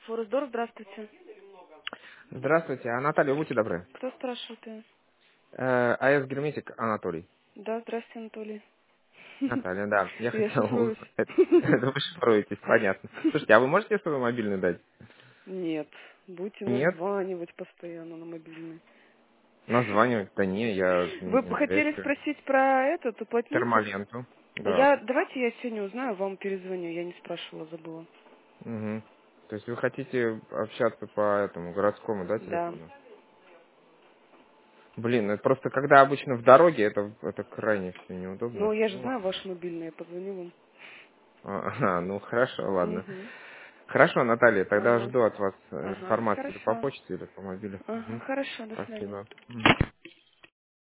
Форесдор, здравствуйте. Здравствуйте, Наталья, будьте добры. Кто спрашивает? АЭС Герметик Анатолий. Да, здравствуйте, Анатолий. Наталья, да, я Я хотел шифруюсь. узнать. Вы шифруетесь, понятно. Слушайте, а вы можете свой мобильный дать? Нет, будете Нет? названивать постоянно на мобильный. Названивать? Да не, я Вы бы не хотели навязчивый. спросить про этот, уплотнитель? Термоленту. Да. Давайте я сегодня узнаю, вам перезвоню. Я не спрашивала, забыла. Угу. То есть вы хотите общаться по этому городскому, да, Да. телефону? Блин, ну это просто когда обычно в дороге, это крайне все Ну, неудобно. я же Ну знаю ладно. ваш мобильный, я позвоню вам. Ну хорошо, ладно. Угу. Хорошо, Наталья, тогда Ага. жду от вас Ага, информацию или по хорошо. почте, или по мобилю. Ага, Мгм. хорошо, до свидания. Спасибо. Мгм.